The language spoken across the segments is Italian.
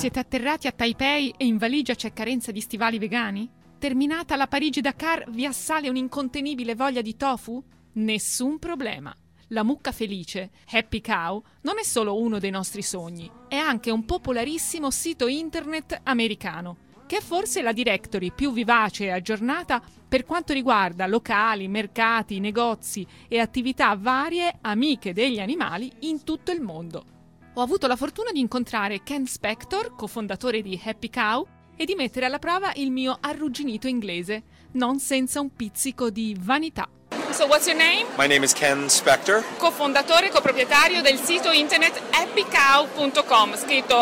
Siete atterrati a Taipei e in valigia c'è carenza di stivali vegani? Terminata la Parigi-Dakar vi assale un'incontenibile voglia di tofu? Nessun problema. La mucca felice, Happy Cow, non è solo uno dei nostri sogni, è anche un popolarissimo sito internet americano, che è forse la directory più vivace e aggiornata per quanto riguarda locali, mercati, negozi e attività varie amiche degli animali in tutto il mondo. Ho avuto la fortuna di incontrare Ken Spector, cofondatore di Happy Cow, e di mettere alla prova il mio arrugginito inglese, non senza un pizzico di vanità. So what's your name? My name is Ken Spector. Cofondatore e coproprietario del sito internet happycow.com, scritto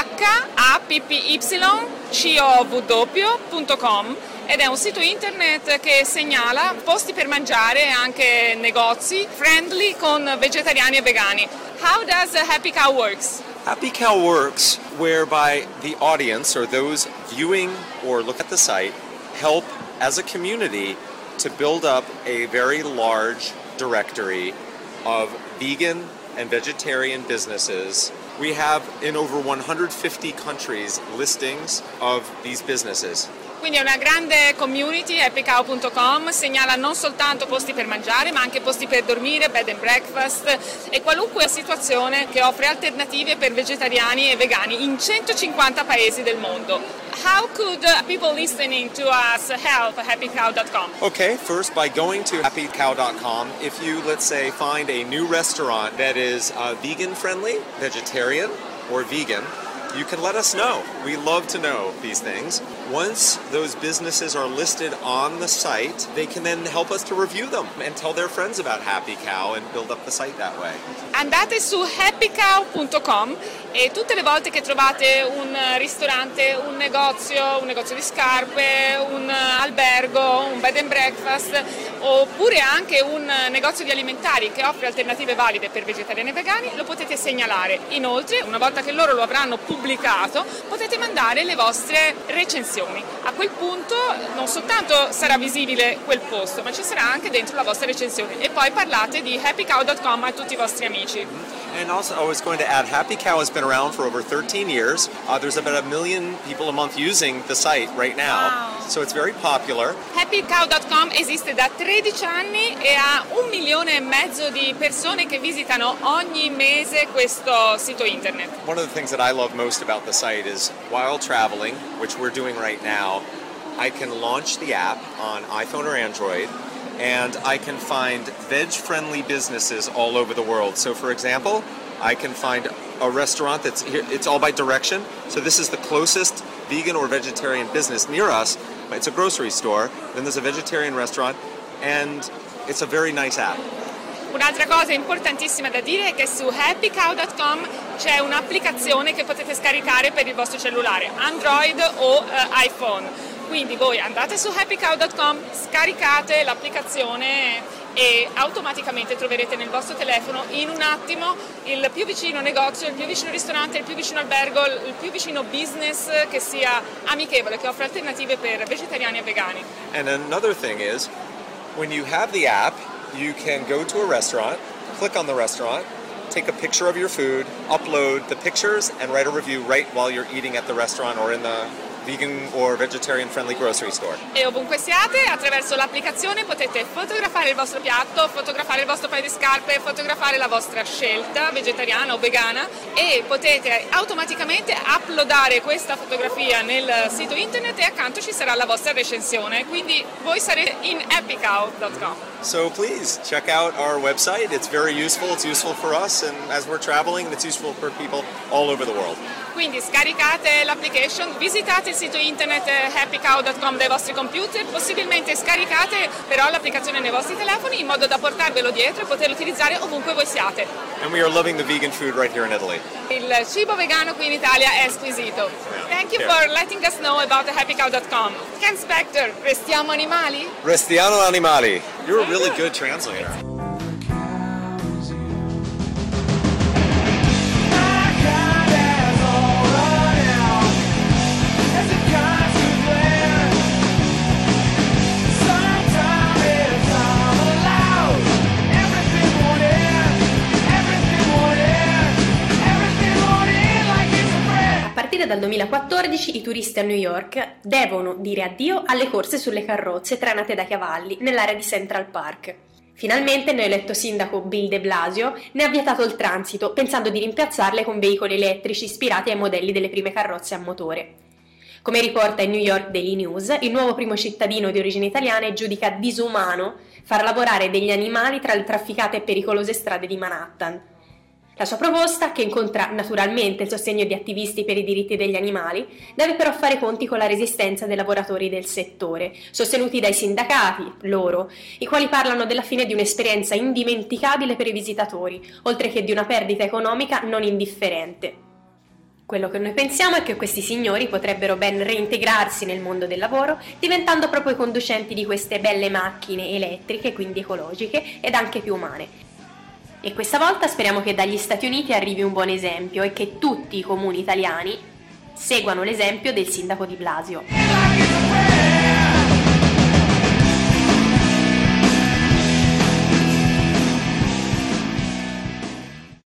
happycow.com, ed è un sito internet che segnala posti per mangiare e anche negozi friendly con vegetariani e vegani. How does Happy Cow works? Happy Cow works whereby the audience or those viewing or look at the site help as a community to build up a very large directory of vegan and vegetarian businesses. We have in over 150 countries listings of these businesses. Quindi è una grande community, happycow.com, segnala non soltanto posti per mangiare, ma anche posti per dormire, bed and breakfast e qualunque situazione che offre alternative per vegetariani e vegani in 150 paesi del mondo. How could people listening to us help happycow.com? Okay, first by going to happycow.com, if you, let's say, find a new restaurant that is vegan friendly, vegetarian, or vegan, you can let us know. We love to know these things. Once those businesses are listed on the site, they can then help us to review them and tell their friends about Happy Cow and build up the site that way. Andate su happycow.com e tutte le volte che trovate un ristorante, un negozio di scarpe, un albergo, un bed and breakfast oppure anche un negozio di alimentari che offre alternative valide per vegetariani e vegani, lo potete segnalare. Inoltre, una volta che loro lo avranno pubblicato, potete mandare le vostre recensioni. A quel punto non soltanto sarà visibile quel posto, ma ci sarà anche dentro la vostra recensione. E poi parlate di happycow.com a tutti i vostri amici. And also, I was going to add, Happy Cow has been around for over 13 years. There's about 1 million people a month using the site right now. Wow. So it's very popular. Happycow.com esiste da 13 anni e ha 1,5 milioni di persone che visitano ogni mese questo sito internet. One of the things that I love most about the site is while traveling, which we're doing right now, I can launch the app on iPhone or Android, and I can find veg-friendly businesses all over the world. So, for example, I can find a restaurant that's here. It's all by direction. So this is the closest vegan or vegetarian business near us. It's a grocery store. Then there's a vegetarian restaurant, and it's a very nice app. Un'altra cosa importantissima da dire è che su happycow.com c'è un'applicazione che potete scaricare per il vostro cellulare, Android o iPhone. Quindi voi andate su happycow.com, scaricate l'applicazione e automaticamente troverete nel vostro telefono in un attimo il più vicino negozio, il più vicino ristorante, il più vicino albergo, il più vicino business che sia amichevole, che offre alternative per vegetariani e vegani. And another thing is, when you have the app, you can go to a restaurant, click on the restaurant, take a picture of your food, upload the pictures, and write a review right while you're eating at the restaurant or in the vegan or vegetarian friendly grocery store. E ovunque siate, attraverso l'applicazione potete fotografare il vostro piatto, fotografare il vostro paio di scarpe, fotografare la vostra scelta vegetariana o vegana e potete automaticamente uploadare questa fotografia nel sito internet e accanto ci sarà la vostra recensione, quindi voi sarete in happycow.com. So please check out our website. It's very useful. It's useful for us, and as we're traveling, it's useful for people all over the world. Quindi scaricate l'application, visitate il sito internet happycow.com dai vostri computer, possibilmente scaricate però l'applicazione nei vostri telefoni in modo da portarvelo dietro e poterlo utilizzare ovunque voi siate. And we are loving the vegan food right here in Italy. Il cibo vegano qui in Italia è squisito. Thank you for letting us know about happycow.com. Ken Spector, restiamo animali? Restiamo animali. You're a really good translator. partire dal 2014 i turisti a New York devono dire addio alle corse sulle carrozze trainate da cavalli nell'area di Central Park. Finalmente il neoeletto sindaco Bill de Blasio ne ha vietato il transito, pensando di rimpiazzarle con veicoli elettrici ispirati ai modelli delle prime carrozze a motore. Come riporta il New York Daily News, il nuovo primo cittadino di origine italiana giudica disumano far lavorare degli animali tra le trafficate e pericolose strade di Manhattan. La sua proposta, che incontra naturalmente il sostegno di attivisti per i diritti degli animali, deve però fare conti con la resistenza dei lavoratori del settore, sostenuti dai sindacati, loro, i quali parlano della fine di un'esperienza indimenticabile per i visitatori, oltre che di una perdita economica non indifferente. Quello che noi pensiamo è che questi signori potrebbero ben reintegrarsi nel mondo del lavoro, diventando proprio i conducenti di queste belle macchine elettriche, quindi ecologiche ed anche più umane. E questa volta speriamo che dagli Stati Uniti arrivi un buon esempio e che tutti i comuni italiani seguano l'esempio del sindaco Di Blasio.